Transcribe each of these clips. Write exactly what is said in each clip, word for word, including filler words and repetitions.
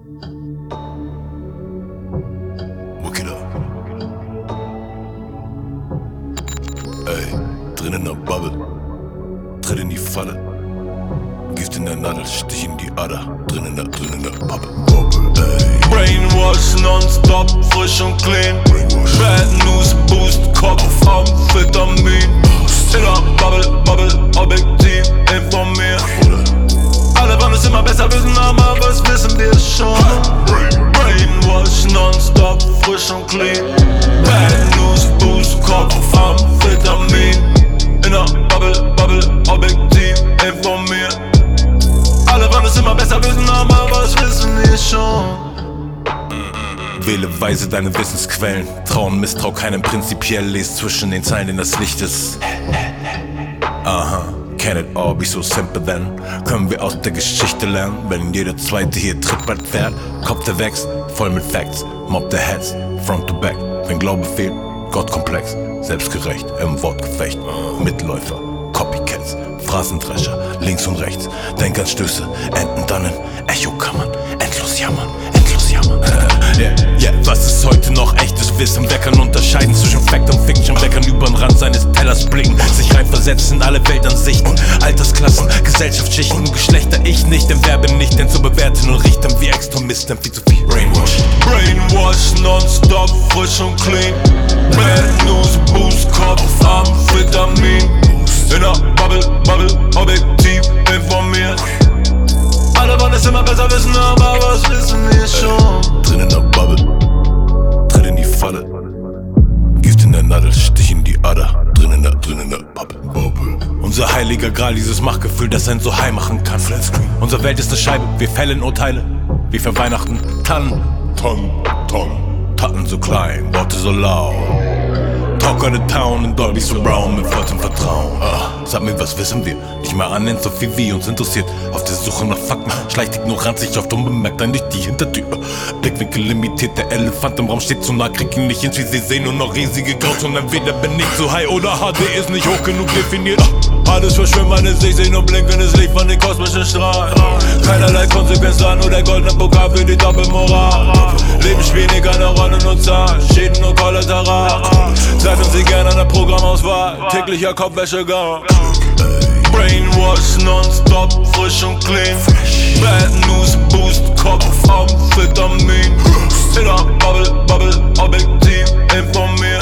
Look it up. Ey, drin in der Bubble, tritt in die Falle. Gift in der Nadel, Stich in die Ader. Drin in der, drin in der Bubble, Bubble, ey. Brainwash nonstop, frisch und clean. Bad News, Boost, Kopf, Amphetamin. In der Bubble, Bubble, objektiv informiert. Alle wollen es immer besser wissen, aber was wissen wir schon? Brainwash nonstop, frisch und clean. Bad News, Boost, Kopf, Amphetamin. In der Bubble, Bubble, objektiv informiert. Alle wollen es immer besser wissen, aber was wissen wir schon? Wähle weise deine Wissensquellen. Trau und misstrau keinem prinzipiell. Les zwischen den Zeilen, denn das Licht ist. Aha, can it all be so simple then? Können wir aus der Geschichte lernen, wenn jeder Zweite hier Trittbrett fährt? Kopf der wächst, voll mit Facts. Mob der Heads, front to back. Wenn Glaube fehlt, Gottkomplex. Selbstgerecht, im Wortgefecht. Mitläufer, Copycats, Phrasendrescher, links und rechts. Denkanstöße, enden dann in Echokammern. Endlos jammern, endlos jammern. Yeah, yeah, was ist heute noch echtes Wissen? Wer kann unterscheiden zwischen Fact und Fiction? Wer kann übern Rand seines Tellers blicken? Sich reinversetzen in alle Weltansichten, Altersklassen, Gesellschaftsschichten und Geschlechter. Ich nicht, denn wer bin ich denn zu bewerten und richten wie Extremisten? Viel zu viel Brainwash. Brainwash nonstop, frisch und clean. Bad News, Boost, Kopf, Amphetamin. In der Bubble, Bubble, objektiv informiert. Alle wollen es immer besser wissen, aber was wissen wir schon? Drin in der Bubble, tritt in die Falle. Gift in der Nadel, Stich in die Ader. Drin in der, drin in der Bubble, Bubble. Unser heiliger Gral, dieses Machtgefühl, das einen so high machen kann. Unsere Welt ist eine Scheibe, wir fällen Urteile. Wie für Weihnachten, Tannen, Tonnen, Tonnen. Taten so klein, Worte so laut. Talk of the town in Dolby Surround mit vollem Vertrauen. Ah, sag mir, was wissen wir? Nicht mal annähernd so viel wie uns interessiert. Auf der Suche nach Fakten schleicht Ignoranz sich oft unbemerkt ein durch die Hintertür. Blickwinkel limitiert, der Elefant im Raum steht zu nah. Krieg ihn nicht hin, wie sie sehen, nur noch riesige Grauzonen. Entweder bin ich zu high oder H D ist nicht hoch genug definiert. Alles verschwimmt, meine Sicht, seh nur blinkendes Licht von den kosmischen Strahlen. Keinerlei Konsequenz da, nur der goldene Pokal für die Doppelmoral. Leben spielen hier keine Rolle, nur Zahlen, Schäden nur Kollateral. Zeigen Sie gerne eine Programmauswahl, täglicher Kopfwäschegang. Brainwash nonstop, frisch und clean. Bad News, Boost, Kopf, Amphetamin. In der Bubble, Bubble, objektiv informiert.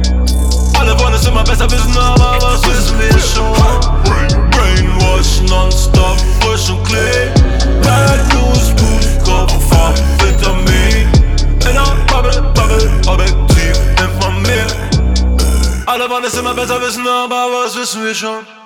Alle wollen es immer besser wissen, aber was wissen wir schon? Brainwash nonstop, frisch und clean. Bad News, Boost, Kopf, Amphetamin. In der Bubble, Bubble, objektiv informiert. Alle wollen es immer besser wissen, aber was wissen wir schon?